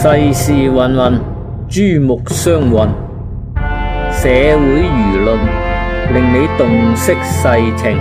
世事芸芸，珠目相混，社會輿論令你洞悉世情。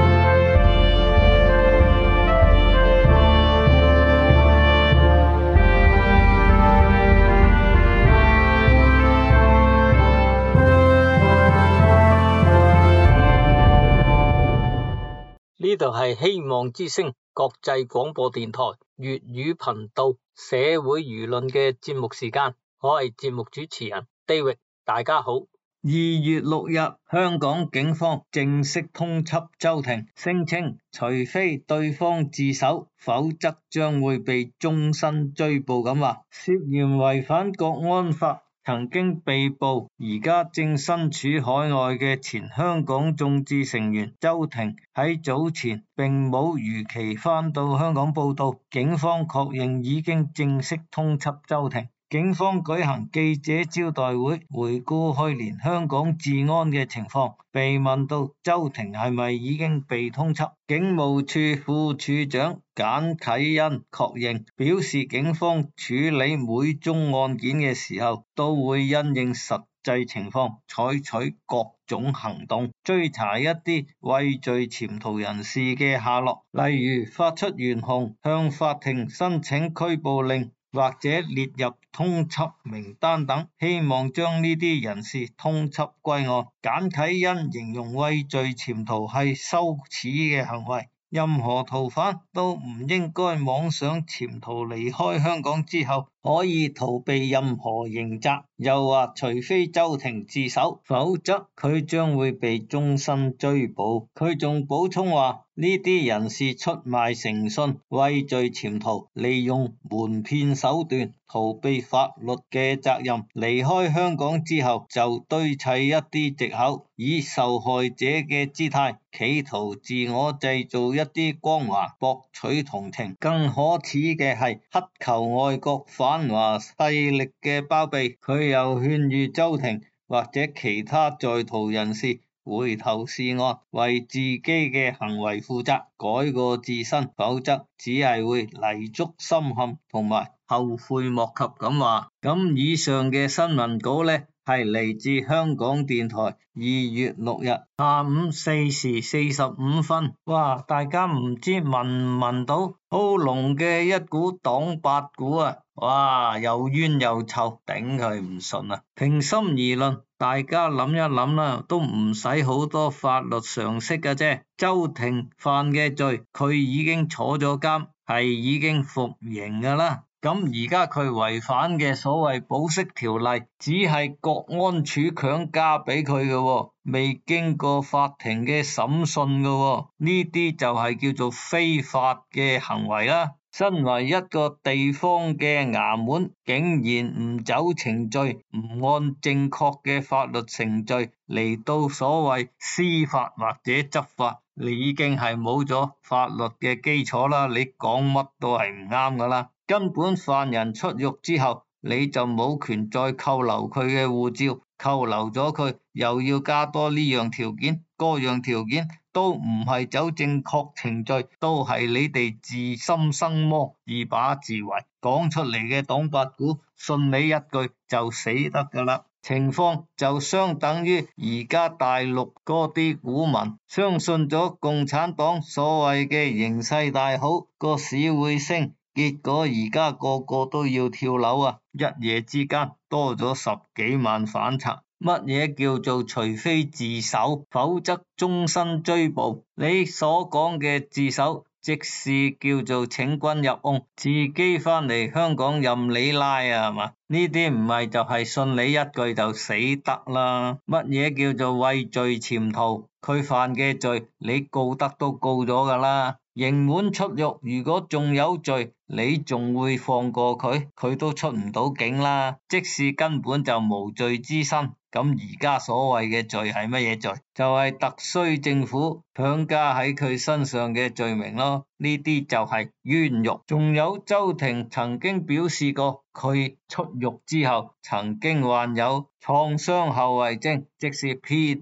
呢度係希望之聲國際廣播電台粵語頻道社會輿論嘅節目時間，我係節目主持人 David， 大家好。2月6日，香港警方正式通緝周庭，聲稱除非對方自首，否則將會被終身追捕咁話。涉嫌違反國安法，曾經被捕，而家正身處海外嘅前香港眾志成員周庭喺早前並冇如期返到香港報到，警方確認已經正式通緝周庭。警方舉行記者招待會，回顧去年香港治安嘅情況。被問到周庭係咪已經被通緝，警務處副處長簡啟恩確認，表示警方處理每宗案件嘅時候，都會因應實際情況採取各種行動，追查一啲畏罪潛逃人士嘅下落，例如發出懸紅、向法庭申請拘捕令，或者列入通緝名單等，希望將呢啲人士通緝歸案。簡啟恩形容畏罪潛逃係羞恥嘅行為，任何逃犯都唔應該妄想潛逃離開香港之後可以逃避任何刑責，又話除非周庭自首，否則佢將會被終身追捕。佢仲補充話，呢啲人士出賣誠信、畏罪潛逃，利用瞞騙手段逃避法律嘅責任，離開香港之後就堆砌一啲藉口，以受害者嘅姿態企圖自我製造一啲光環，博取同情。更可恥嘅係乞求外國反華勢力嘅包庇。佢又勸喻周庭或者其他在逃人士回頭是岸，為自己嘅行為負責，改過自新，否則只係會泥足深陷同埋後悔莫及咁話。咁以上嘅新聞稿呢，係嚟自香港電台2月6日下午4時45分。哇！大家唔知聞唔聞到好濃嘅一股黨八股啊！哇！又冤又臭，頂佢唔順啊！平心而論，大家諗一諗啦，都唔使好多法律常識嘅啫。周庭犯嘅罪，佢已經坐咗監，係已經服刑噶啦。咁而家佢違反嘅所謂保釋條例，只係國安處強加俾佢嘅，未經過法庭嘅審訊嘅，呢啲就係叫做非法嘅行為啦。身為一個地方嘅衙門，竟然唔走程序，唔按正確嘅法律程序嚟到所謂司法或者執法，你已經係冇咗法律嘅基礎啦，你講乜都係唔啱噶啦。根本犯人出獄之後，你就冇權再扣留佢嘅護照，扣留咗佢又要加多呢樣條件，嗰樣條件，都唔係走正確程序，都係你哋自心生魔，自把自為，講出嚟嘅黨八股，信你一句就死得噶啦。情況就相等於而家大陸嗰啲股民相信咗共產黨所謂嘅形勢大好，個市會升，結果而家個個都要跳樓啊！一夜之間多咗10幾萬反賊。乜嘢叫做除非自首，否則終身追捕？你所講嘅自首，即是叫做請君入甕，自己返嚟香港任你拉啊，係嘛？呢啲唔係就係信你一句就死得啦。乜嘢叫做畏罪潛逃？佢犯嘅罪，你告得都告咗噶啦。刑滿出獄，如果仲有罪，你仲會放過佢？佢都出唔到境啦，即使根本就無罪之身。咁而家所謂嘅罪係乜嘢罪？就係特區政府強加喺佢身上嘅罪名咯。呢啲就係冤獄。仲有周庭曾經表示過，佢出獄之後曾經患有創傷後遺症，即是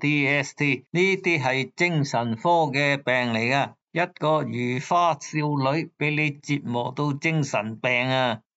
PTSD， 呢啲係精神科嘅病嚟噶。一個如花少女俾你折磨到精神病啊！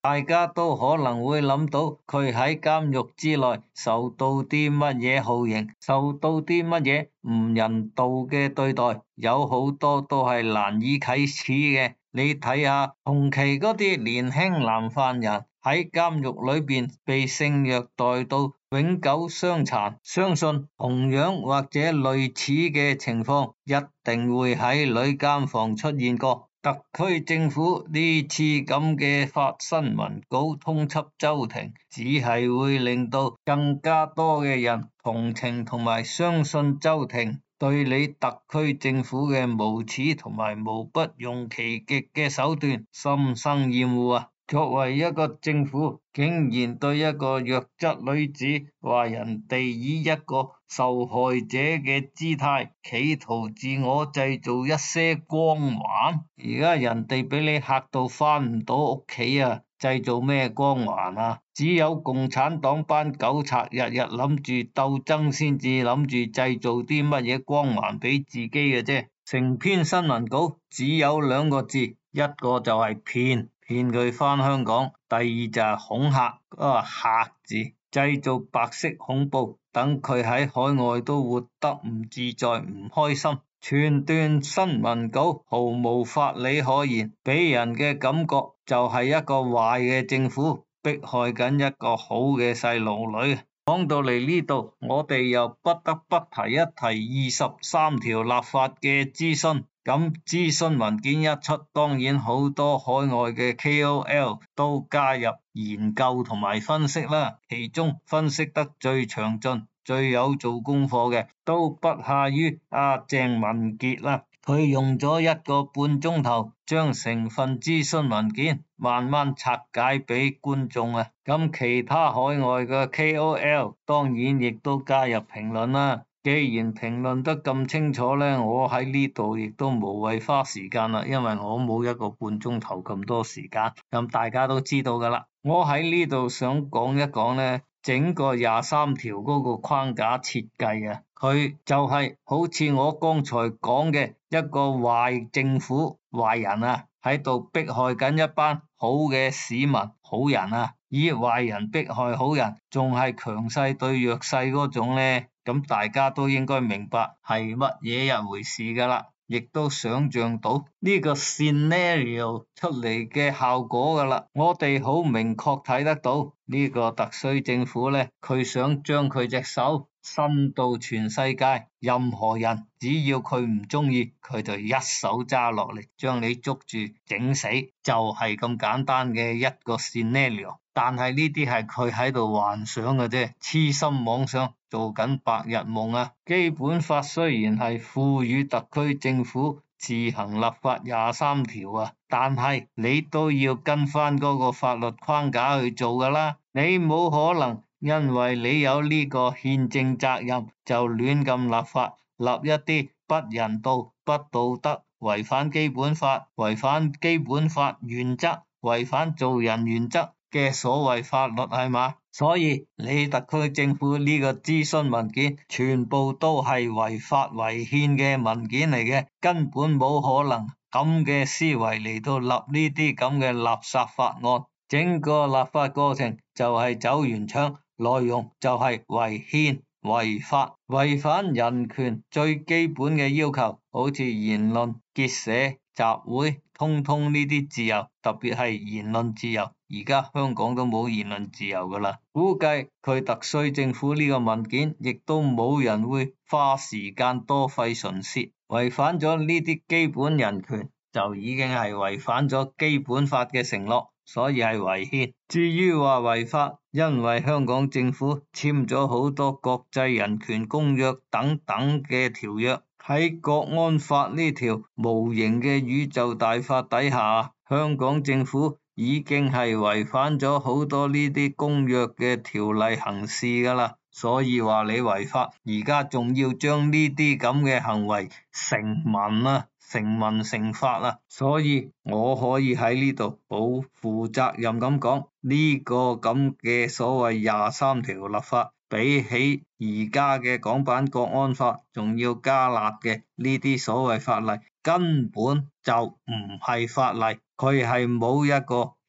大家都可能會諗到佢喺監獄之內受到啲乜嘢酷刑，受到啲乜嘢唔人道嘅對待，有好多都係難以啟齒嘅。你睇下同期嗰啲年輕男犯人喺監獄裏邊被性虐待到永久傷殘，相信同樣或者類似嘅情況一定會喺女監房出現過。特區政府呢次咁嘅發新聞稿通緝周庭，只係會令到更加多嘅人同情同埋相信周庭對你特區政府嘅無恥同埋無不用其極嘅手段心生厭惡啊！作為一個政府，竟然對一個弱質女子話人哋以一個受害者嘅姿態，企圖自我製造一些光環。而家人哋俾你嚇到返唔到屋企啊！製造咩光環啊？只有共產黨班狗賊日日諗住鬥爭，先至諗住製造啲乜嘢光環俾自己嘅啫。成篇新聞稿只有兩個字，一個就係騙。騙佢返香港，第二就係恐嚇，嗰個嚇字，製造白色恐怖，等佢喺海外都活得唔自在、唔開心。全段新聞稿毫無法理可言，俾人嘅感覺就係一個壞嘅政府迫害緊一個好嘅細路女。講到嚟呢度，我哋又不得不提一提23條立法嘅諮詢。咁諮詢文件一出，當然好多海外嘅 KOL 都加入研究同埋分析啦。其中分析得最詳盡、最有做功課嘅，都不下於鄭文傑啦。佢用咗1個半鐘頭，將成份諮詢文件慢慢拆解俾觀眾啊。咁其他海外嘅 KOL 當然亦都加入評論啦。既然評論得咁清楚呢，我喺呢度亦都無謂花時間啦，因為我冇1個半鐘頭咁多時間。咁大家都知道噶啦，我喺呢度想講一講呢，整個23條嗰個框架設計啊，佢就係好似我剛才講嘅一個壞政府、壞人啊，喺度迫害緊一班好嘅市民、好人啊，以壞人迫害好人，仲係強勢對弱勢嗰種呢。咁大家都應該明白係乜嘢一回事噶啦，亦都想象到呢個 scenario 出嚟嘅效果噶啦。我哋好明確睇得到呢個特區政府呢，佢想將佢隻手伸到全世界，任何人只要佢唔中意，佢就一手揸落嚟，將你捉住整死，就係咁簡單嘅一個 scenario。但係呢啲係佢喺度幻想嘅啫，痴心妄想，做緊白日夢啊！基本法雖然係賦予特區政府自行立法23條啊，但係你都要跟翻嗰個法律框架去做噶啦，你冇可能因為你有呢個憲政責任就亂咁立法，立一啲不人道、不道德、違反基本法、違反基本法原則、違反做人原則嘅所謂法律係嘛？所以你特區政府呢個諮詢文件全部都係違法違憲嘅文件嚟嘅，根本冇可能咁嘅思維嚟到立呢啲咁嘅垃圾法案。整個立法過程就係走圓場，內容就係違憲違法，違反人權最基本嘅要求，好似言論、結社、集會，通通呢啲自由，特別係言論自由。而家香港都冇言論自由噶啦，估計佢特區政府呢個文件亦都冇人會花時間多費唇舌，違反咗呢啲基本人權就已經係違反咗基本法嘅承諾，所以係違憲。至於話違法，因為香港政府簽咗好多國際人權公約等等嘅條約，喺國安法呢條無形嘅宇宙大法底下，香港政府已經係違反咗好多呢啲公約嘅條例行事噶啦，所以話你違法，而家仲要將呢啲咁嘅行為成文啊，成文成法啊，所以我可以喺呢度好負責任咁講，呢個咁嘅所謂23條立法，比起而家嘅港版國安法仲要加辣嘅呢啲所謂法例，根本就唔係法例。佢係冇一個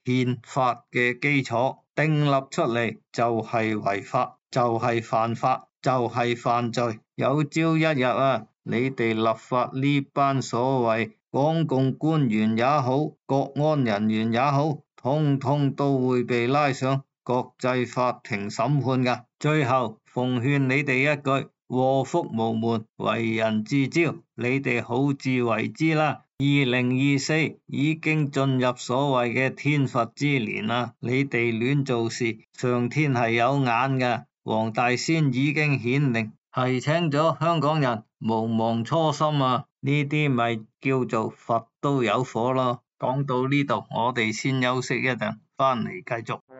憲法嘅基礎，訂立出嚟就係違法，就係犯法，就係犯罪。有朝一日啊，你哋立法呢班所謂港共官員也好，國安人員也好，通通都會被拉上國際法庭審判㗎。最後奉勸你哋一句，禍福無門，為人自招，你哋好自為之啦。2024已經進入所謂嘅天罰之年啦，你哋亂做事，上天係有眼㗎。黃大仙已經顯靈，提醒咗香港人毋忘初心啊！呢啲咪叫做佛都有火咯。講到呢度，我哋先休息一陣，返嚟繼續。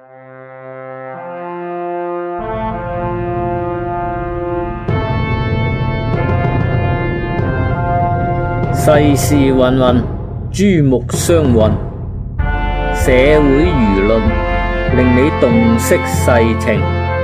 世事芸芸，珠目相混，社會輿論令你洞悉世情。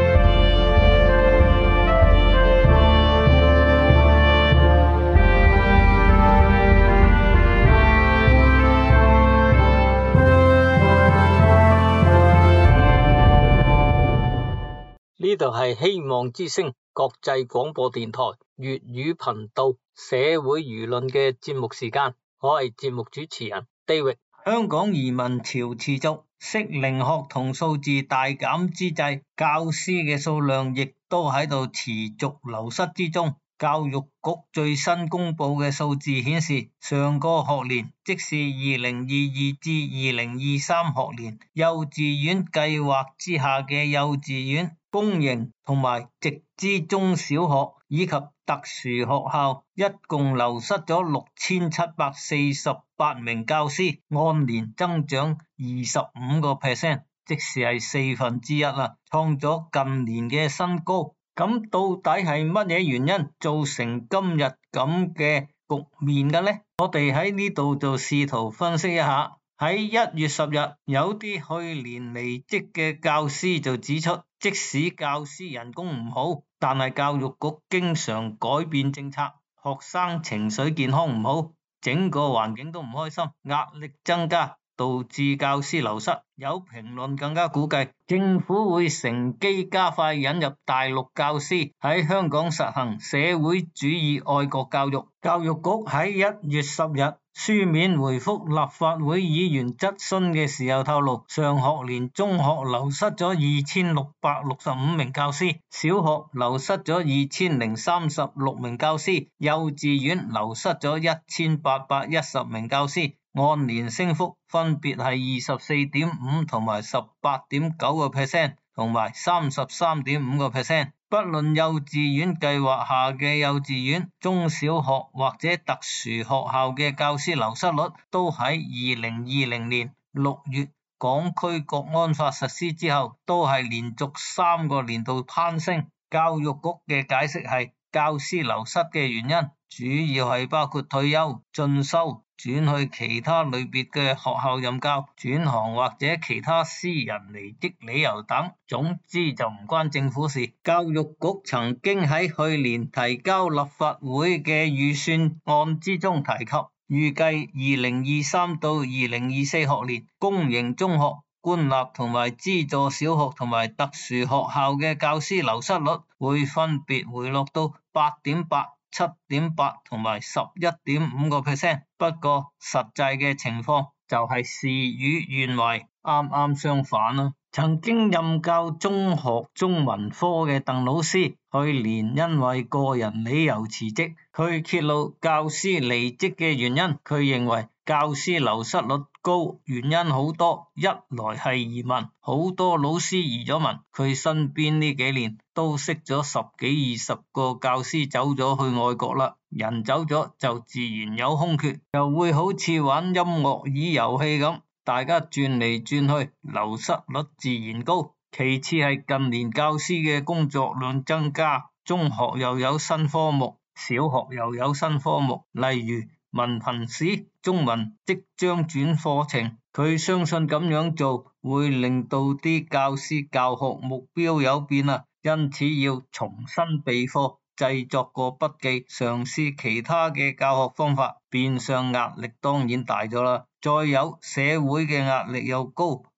呢度係希望之聲國際廣播電台粵語頻道社會輿論嘅節目時間，我係節目主持人 David。 香港移民潮持續，適齡學童數字大減之際，教師嘅數量亦都喺度持續流失之中。教育局最新公布嘅數字顯示，上個學年，即是2022至2023學年，幼稚園計劃之下嘅幼稚園、公營同埋直資中小學以及特殊學校，一共流失咗6748名教師，按年增長25%，即是係1/4啦，創咗近年嘅新高。咁到底係乜嘢原因造成今日咁嘅局面嘅呢？我哋喺呢度就試圖分析一下。喺1月10日，有啲去年離職嘅教師就指出，即使教師人工唔好，但係教育局經常改變政策，學生情緒健康唔好，整個環境都唔開心，壓力增加，導致教師流失。有評論更加估計，政府會乘機加快引入大陸教師喺香港實行社會主義愛國教育。教育局喺1月10日書面回覆立法會議員質詢嘅時候透露，上學年中學流失咗2665名教師，小學流失咗2036名教師，幼稚園流失咗1810名教師，按年升幅分別係24.5%同埋18.9%，同埋33.5%。不論幼稚園計劃下嘅幼稚園、中小學或者特殊學校嘅教師流失率，都喺2020年6月港區國安法實施之後，都係連續3個年度攀升。教育局嘅解釋係，教師流失嘅原因主要係包括退休、進修、轉去其他類別嘅學校任教、轉行或者其他私人離職理由等，總之就唔關政府事。教育局曾經喺去年提交立法會嘅預算案之中提及，預計2023到2024學年公營中學、官立同埋資助小學同埋特殊學校嘅教師流失率會分別回落到8.8%、7.8% 同埋11.5%，不過實際嘅情況就係事與願違，啱啱相反啦。曾經任教中學中文科嘅鄧老師，去年因為個人理由辭職，佢揭露教師離職嘅原因，佢認為教師流失率高，原因好多，一來係移民，好多老師移咗民，佢身邊呢幾年都識咗10幾20個教師走咗去外國啦，人走咗就自然有空缺，又會好似玩音樂椅遊戲咁，大家轉嚟轉去，流失率自然高。其次係近年教師嘅工作量增加，中學又有新科目，小學又有新科目，例如文憑試、中文即將轉課程，佢相信咁樣做會令到啲教師教學目標有變啊，因此要重新備課，製作個筆記，嘗試其他嘅教學方法，變相壓力當然大咗啦。再有社會嘅壓力又高，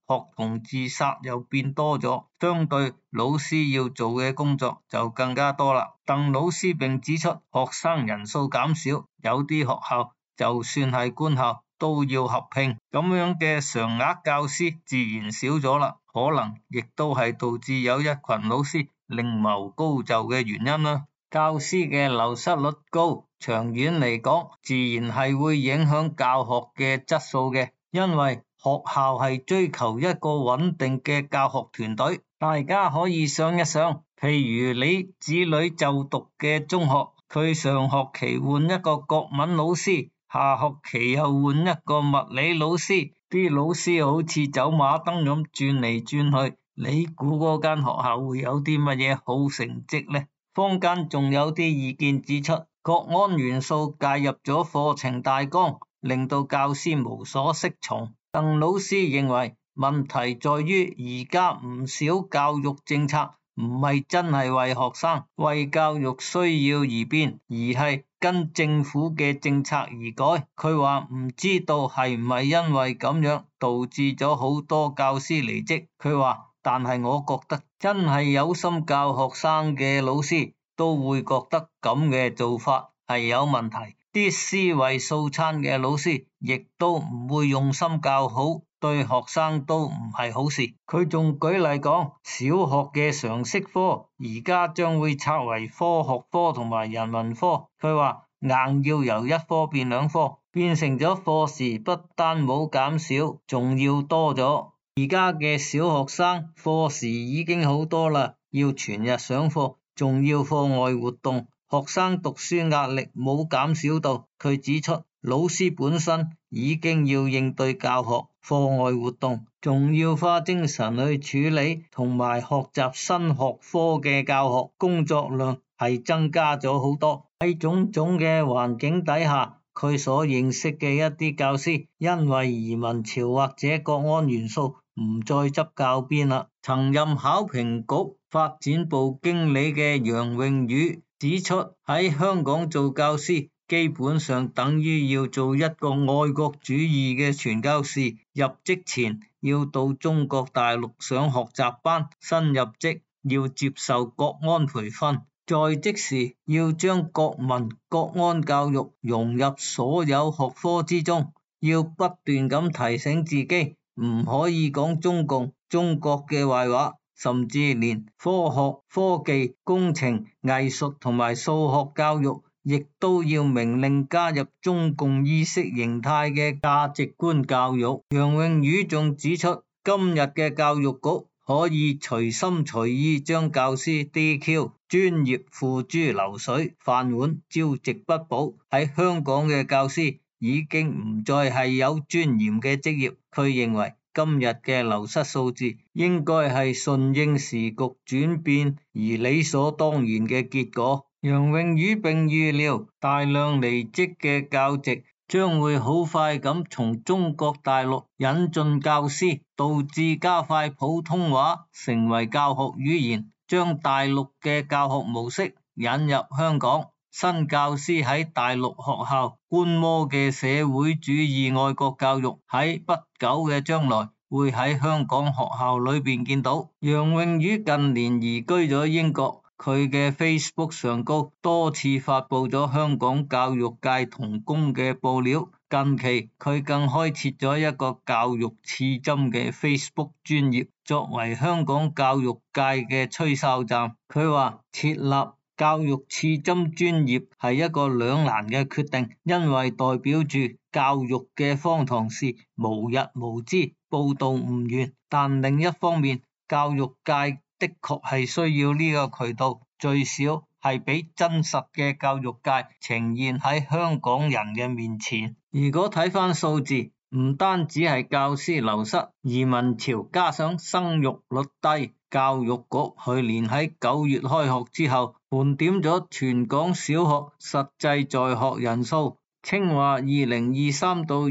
學童自殺又變多咗，相對老師要做嘅工作就更加多啦。鄧老師並指出，學生人數減少，有啲學校就算係官校都要合併，咁樣嘅常額教師自然少咗啦，可能亦都係導致有一群老師另謀高就嘅原因啦。教師嘅流失率高，長遠嚟講，自然係會影響教學嘅質素嘅，因為學校係追求一個穩定嘅教學團隊。大家可以想一想，譬如你子女就讀嘅中學，佢上學期換一個國文老師，下學期又換一個物理老師，啲老師好似走馬燈咁轉嚟轉去，你估嗰間學校會有啲乜嘢好成績呢？坊間仲有啲意見指出，國安元素介入咗課程大綱，令到教師無所適從。鄧老師認為問題在於而家唔少教育政策唔係真係為學生、為教育需要而變，而係跟政府嘅政策而改。佢話唔知道係唔係因為咁樣導致咗好多教師離職。佢話但係我覺得真係有心教學生嘅老師都會覺得咁嘅做法係有問題，啲思維素餐嘅老師亦都唔會用心教好，對學生都唔係好事。佢仲舉例講，小學嘅常識科而家將會拆為科學科同埋人文科，佢話硬要由一科變兩科，變成咗課時不單冇減少，仲要多咗。而家嘅小學生課時已經好多啦，要全日上課，仲要課外活動，學生讀書壓力冇減少到。佢指出，老師本身已經要應對教學、課外活動，仲要花精神去處理同埋學習新學科嘅教學，工作量係增加咗好多。喺種種嘅環境底下，佢所認識嘅一啲教師，因為移民潮或者國安元素，唔再執教鞭啦。曾任考評局發展部經理嘅楊穎宇指出，喺香港做教師基本上等於要做一個愛國主義嘅傳教士，入職前要到中國大陸上學習班，新入職要接受國安培訓，在職時要將國民國安教育融入所有學科之中，要不斷咁提醒自己唔可以講中共、中國嘅壞話，甚至連科學、科技、工程、藝術同埋數學教育亦都要明令加入中共意識形態嘅價值觀教育。楊穎宇仲指出，今日嘅教育局可以隨心隨意將教師 DQ， 專業付諸流水，飯碗朝夕不保。喺香港嘅教師已經唔再係有尊嚴嘅職業。佢認為今日嘅流失數字應該係順應時局轉變而理所當然嘅結果。楊穎宇並預料大量離職嘅教職將會好快咁從中國大陸引進教師，導致加快普通話成為教學語言，將大陸嘅教學模式引入香港。新教師喺大陸學校觀摩嘅社會主義愛國教育喺不久嘅將來會喺香港學校裏邊見到。楊穎宇近年移居咗英國，佢嘅 Facebook 上高多次發佈咗香港教育界同工嘅報料。近期佢更開設咗一個教育刺針嘅 Facebook 專頁，作為香港教育界嘅吹哨站。佢話設立教育刺針專頁係一個兩難嘅決定，因為代表住教育嘅荒唐事無日無之，報道唔完。但另一方面，教育界的確係需要呢個渠道，最少係俾真實嘅教育界呈現喺香港人嘅面前。如果睇翻數字，唔單止係教師流失、移民潮，加上生育率低，教育局去年喺9月開學之後，盤點咗全港小學實際在學人數，稱話2023到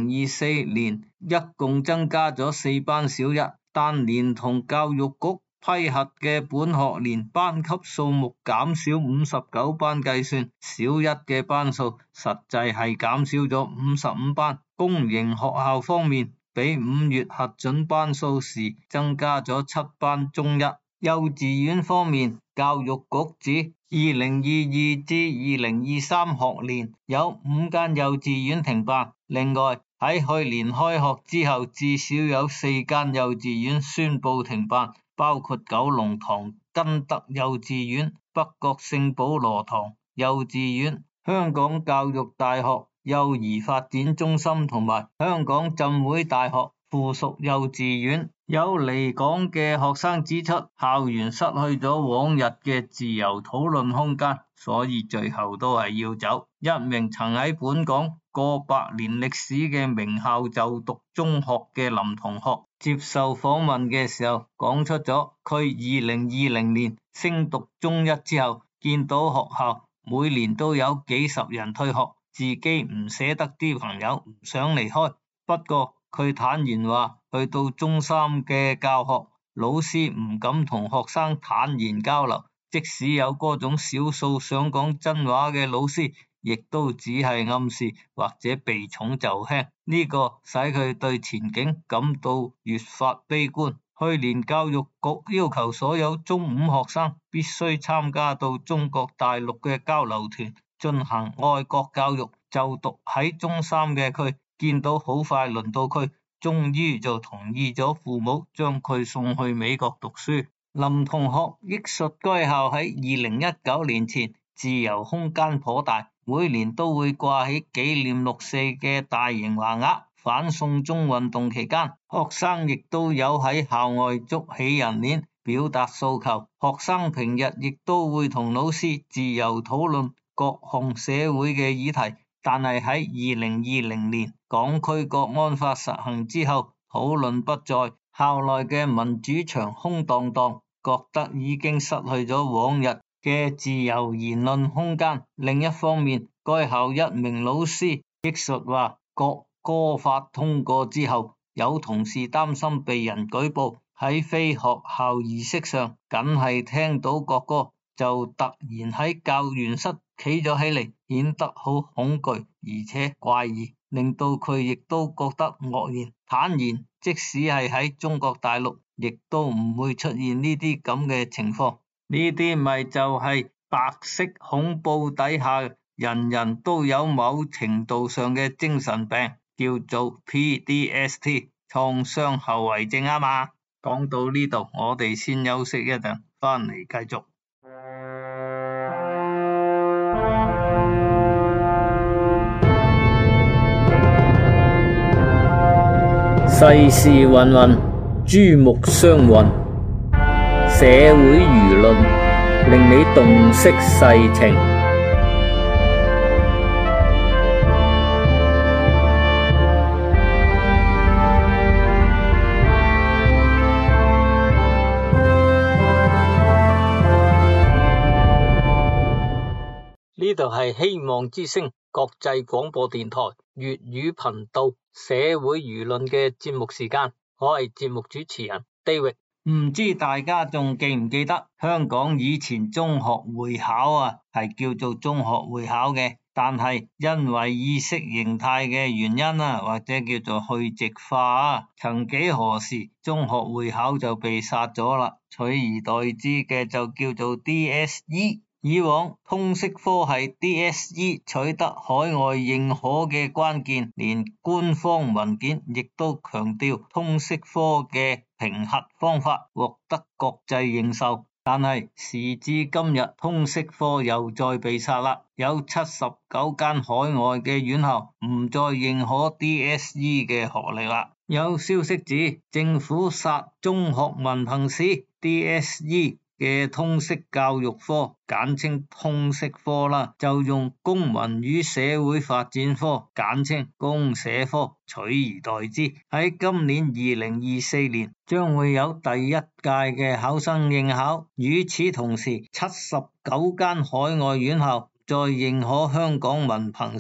2024年一共增加咗4班小一，但連同教育局批核嘅本學年班級數目減少59班計算，小一嘅班數實際係減少咗55班。公營學校方面， 比5月核准班數時增加咗7班中一。幼稚園方面，教育局指2022至2023學年有5間幼稚園停辦，另外喺去年開學之後至少有4間幼稚園宣布停辦，包括九龍塘根德幼稚園、北角聖保羅堂幼稚園、香港教育大學幼兒發展中心同埋香港浸會大學附屬幼稚園。有離港嘅學生指出，校園失去咗往日嘅自由討論空間，所以最後都係要走。一名曾喺本港過百年歷史嘅名校就讀中學嘅林同學接受訪問嘅時候，講出咗佢2020年升讀中一之後，見到學校每年都有幾十人退學，自己唔捨得啲朋友，唔想離開。不過佢坦言話，去到中三嘅教學，老師唔敢同學生坦然交流，即使有嗰種少數想講真話嘅老師，亦都只係暗示或者避重就輕。呢個使佢對前景感到越發悲觀。去年教育局要求所有中五學生必須參加到中國大陸嘅交流團，進行愛國教育。就讀喺中三嘅佢，見到好快輪到佢，終於就同意咗父母將佢送去美國讀書。林同學憶述該校喺2019年前自由空間頗大，每年都會掛起紀念6·4嘅大型橫額。反送中運動期間，學生亦都有喺校外築起人鏈表達訴求。學生平日亦都會同老師自由討論各項社會嘅議題，但係喺2020年港區國安法實行之後，討論不再，校內嘅民主牆空蕩蕩，覺得已經失去咗往日嘅自由言論空間。另一方面，該校一名老師憶述話，國歌法通過之後，有同事擔心被人舉報，喺非學校儀式上，梗係聽到國歌就突然喺教員室企咗起嚟，顯得好恐懼而且怪異，令到佢亦都覺得愕然。坦言即使係喺中國大陸，亦都唔會出現呢啲咁嘅情況。呢啲咪就係白色恐怖底下人人都有某程度上嘅精神病，叫做 PTSD 創傷後遺症啊嘛。講到呢度，我哋先休息一陣，翻嚟繼續。 世事芸芸，珠目相混，社會輿論令你洞悉世情。呢度係希望之聲國際廣播電台粵語頻道社會輿論嘅節目時間，我係節目主持人 David。 唔知大家仲記唔記得香港以前中學會考啊，係叫做中學會考嘅，但係因為意識形態嘅原因啊，或者叫做去殖化啊，曾幾何時中學會考就被殺咗啦，取而代之嘅就叫做 DSE。以往通識科係 DSE 取得海外認可嘅關鍵，連官方文件亦都強調通識科嘅評核方法獲得國際認受。但係時至今日，通識科又再被殺啦，有79間海外嘅院校唔再認可 DSE 嘅學歷啦。有消息指政府殺中學文憑試 DSE嘅通識教育科，簡稱通識科啦，就用公民與社會發展科，簡稱公社科取而代之。喺今年2024年將會有第一屆嘅考生應考。與此同時，79間海外院校再認可香港文憑試，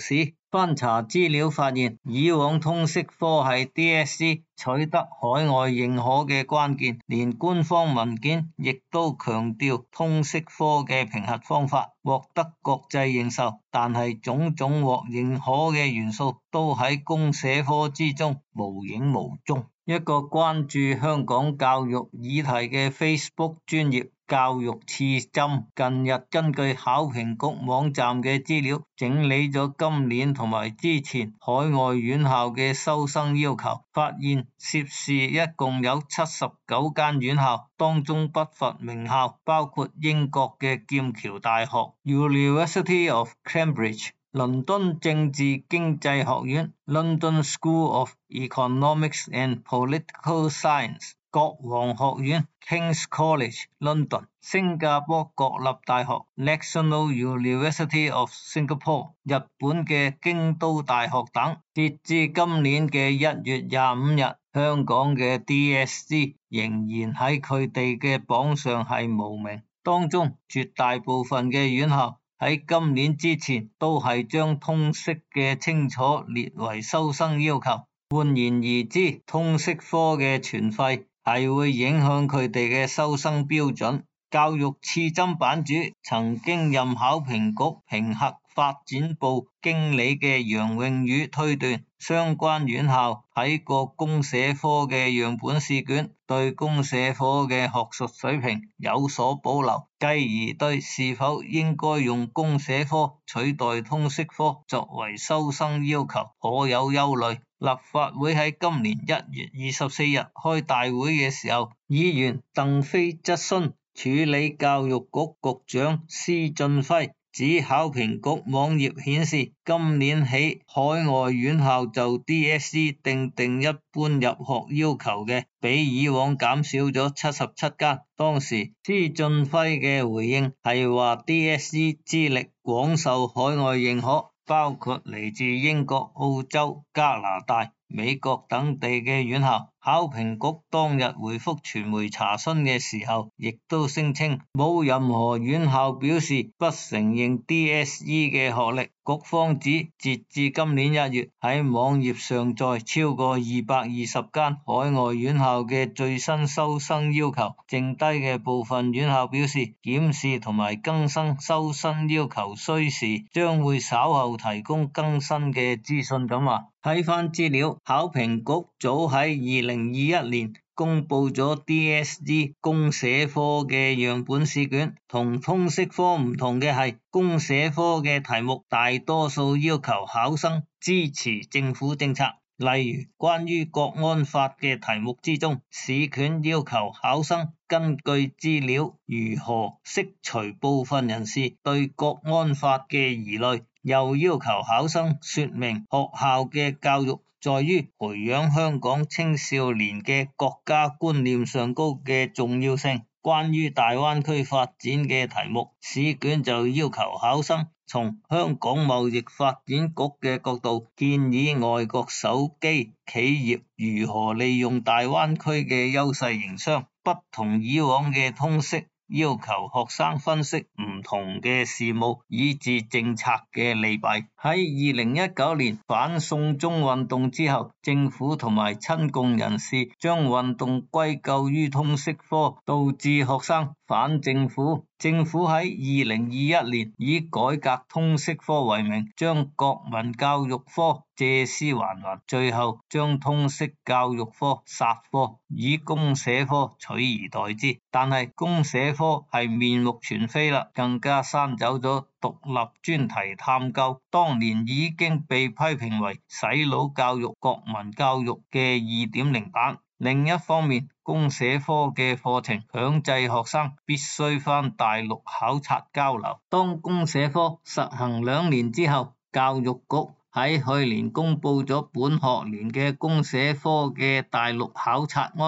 翻查資料發現，以往通識科係 DSE 取得海外認可嘅關鍵，連官方文件亦都強調通識科嘅評核方法獲得國際認受，但係種種獲認可嘅元素都喺公社科之中無影無蹤。一個關注香港教育議題嘅 Facebook 專頁教育刺針近日根據考評局網站嘅資料整理咗今年同埋之前海外院校嘅收生要求，發現涉事一共有79間院校，當中不乏名校，包括英國嘅劍橋大學 University of Cambridge、倫敦政治經濟學院 London School of Economics and Political Science、國王學院 King's College London、新加坡國立大學 National University of Singapore、日本嘅京都大學等。截至今年嘅1月25日，香港嘅 DSE 仍然喺佢哋嘅榜上係無名，當中絕大部分嘅院校喺今年之前都係將通識嘅清楚列為收生要求。換言而之，通識科嘅全廢係會影響佢哋嘅收生標準。教育刺針版主曾經任考評局評核發展部經理嘅楊穎宇推斷，相關院校睇過公社科嘅樣本試卷，對公社科嘅學術水平有所保留，繼而對是否應該用公社科取代通識科作為收生要求頗有憂慮。立法會喺今年1月24日開大會嘅時候，議員鄧飛質詢處理教育局局長施俊輝，指考評局網頁顯示今年起海外院校就 DSE 訂一般入學要求嘅，比以往減少咗77間。當時施俊輝嘅回應係話 DSE 資歷廣受海外認可，包括嚟自英國、澳洲、加拿大、美國等地嘅院校。考評局當日回覆傳媒查詢嘅時候，亦都聲稱冇任何院校表示不承認 DSE 嘅學歷。局方指，截至今年1月，喺網頁上載超過220間海外院校嘅最新收生要求，剩低嘅部分院校表示檢視同埋更新收生要求需時，將會稍後提供更新嘅資訊。咁話睇翻資料，考評局早喺2021年公布咗 DSE 公社科嘅樣本試卷，同通識科唔同嘅係，公社科嘅題目大多數要求考生支持政府政策，例如關於國安法嘅題目之中，試卷要求考生根據資料如何釋除部分人士對國安法嘅疑慮，又要求考生說明學校嘅教育在於培養香港青少年嘅國家觀念上高嘅重要性。關於大灣區發展嘅題目，試卷就要求考生從香港貿易發展局嘅角度，建議外國手機企業如何利用大灣區嘅優勢營商，不同以往嘅通識要求學生分析唔同嘅事務，以至政策嘅利弊。喺2019年反送中運動之後，政府同埋親共人士將運動歸咎於通識科，導致學生反政府。政府喺2021年以改革通識科為名，將國民教育科借屍還魂，最後將通識教育科殺科，以公社科取而代之。但係公社科係面目全非啦，更加刪走咗獨立專題探究，當年已經被批評為洗腦教育、國民教育嘅 2.0 版。另一方面，公社科嘅課程強制學生必須返大陸考察交流。當公社科實行2年之後，教育局喺去年公布咗本學年嘅公社科嘅大陸考察安排，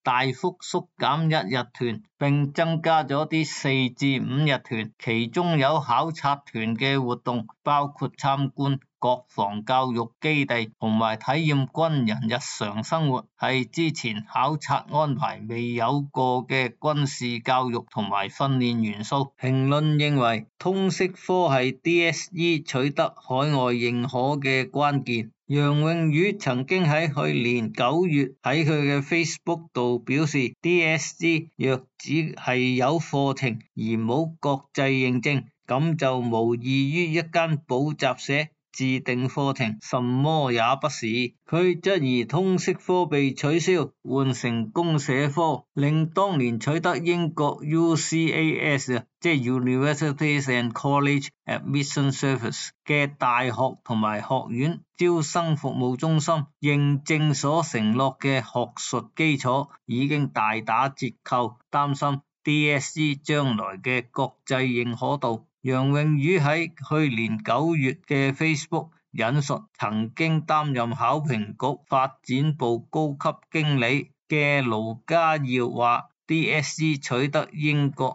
大幅縮減1日團，並增加咗啲4至5日團，其中有考察團嘅活動，包括參觀國防教育基地同埋體驗軍人日常生活，係之前考察安排未有過嘅軍事教育同埋訓練元素。評論認為，通識科係 DSE 取得海外認可嘅關鍵。楊穎宇曾經喺去年9月喺佢嘅 Facebook 度表示 ，DSE 若只係有課程而冇國際認證，咁就無異於一間補習社自定課程，什麼也不是。佢質疑通識科被取消，換成公社科，令當年取得英國 UCAS 即係 Universities and College Admission Service 嘅大學同埋學院招生服務中心認證所承諾嘅學術基礎已經大打折扣，擔心 DSE 將來嘅國際認可度。楊穎宇喺去年9月嘅 Facebook 引述曾經擔任考評局發展部高級經理嘅盧家耀話， DSE 取得英國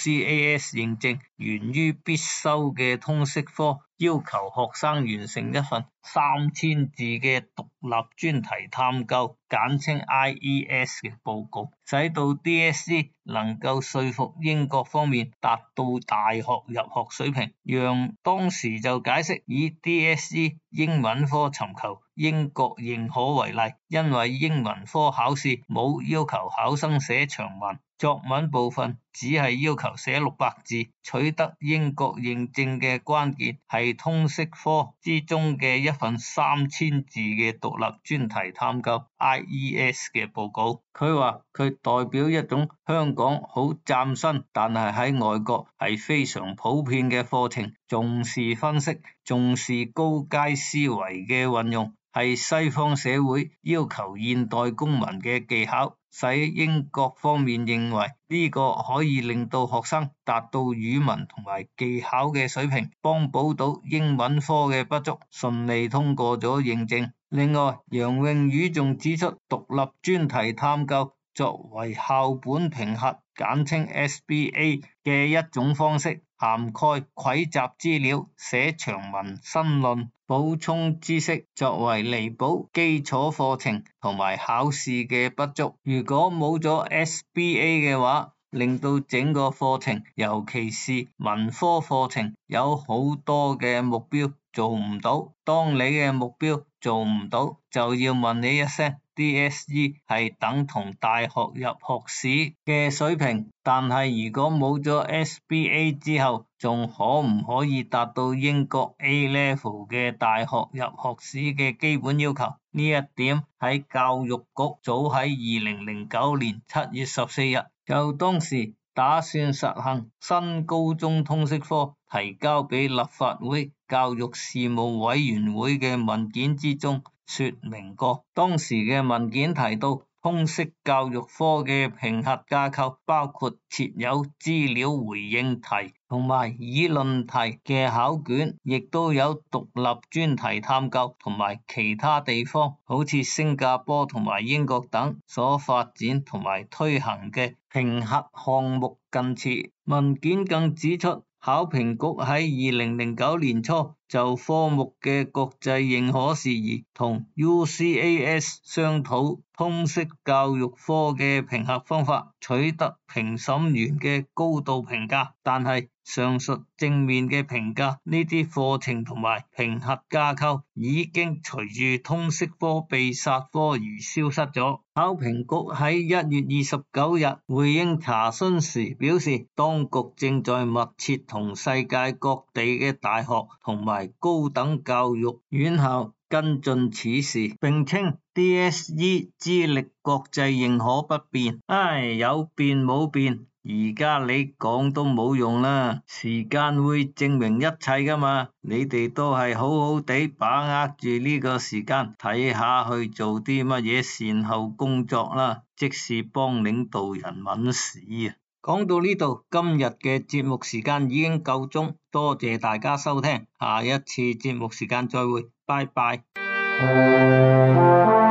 UCAS 認證源於必修嘅通識科要求學生完成一份3000字嘅獨立專題探究，簡稱 IES 嘅報告，使到 DSE 能夠說服英國方面達到大學入學水平。讓當時就解釋以 DSE 英文科尋求英國認可為例，因為英文科考試冇要求考生寫長文，作文部分只係要求寫600字，取得英國認證嘅關鍵係通識科之中嘅一份3000字嘅獨立專題探究 IES 嘅報告。佢話佢代表一種香港好嶄新，但係喺外國係非常普遍嘅課程，重視分析，重視高階思維嘅運用，係西方社會要求現代公民嘅技巧，使英國方面認為呢個可以令到學生達到語文同埋技巧嘅水平，幫補到英文科嘅不足，順利通過咗認證。另外，楊穎宇仲指出，獨立專題探究作為校本評核簡稱 SBA 嘅一種方式，涵蓋蒐集資料、寫長文申論、補充知識，作為彌補基礎課程同埋考試嘅不足。如果冇咗 SBA 嘅話，令到整個課程，尤其是文科課程，有好多嘅目標做唔到。當你嘅目標做唔到，就要問你一聲 DSE 係等同大學入學試嘅水平，但係如果冇咗 SBA 之後，仲可唔可以達到英國 A level 嘅大學入學試嘅基本要求？呢一點喺教育局早喺2009年7月14日，就當時打算實行新高中通識科提交俾立法會教育事務委員會嘅文件之中說明過。當時嘅文件提到，通識教育科嘅評核架構包括設有資料回應題同埋議論題嘅考卷，亦都有獨立專題探究同埋其他地方好似新加坡同埋英國等所發展同埋推行嘅評核項目近似。文件更指出，考評局喺2009年初就科目嘅國際認可事宜同 UCAS 商討通識教育科嘅評核方法，取得評審員嘅高度評價。但係上述正面嘅評價，呢啲課程同埋評核架構已經隨住通識科被殺科而消失咗。考評局喺1月29日回應查詢時表示，當局正在密切同世界各地嘅大學同埋高等教育院校跟進此事，並稱 DSE 資歷國際認可不變。有變冇變，而家你講都冇用啦，時間會證明一切噶嘛。你哋都係好好地把握住呢個時間，睇下去做啲乜嘢善後工作啦，即是幫領導人搵屎啊！講到呢度，今日嘅節目時間已經夠鐘，多謝大家收聽，下一次節目時間再會，拜拜。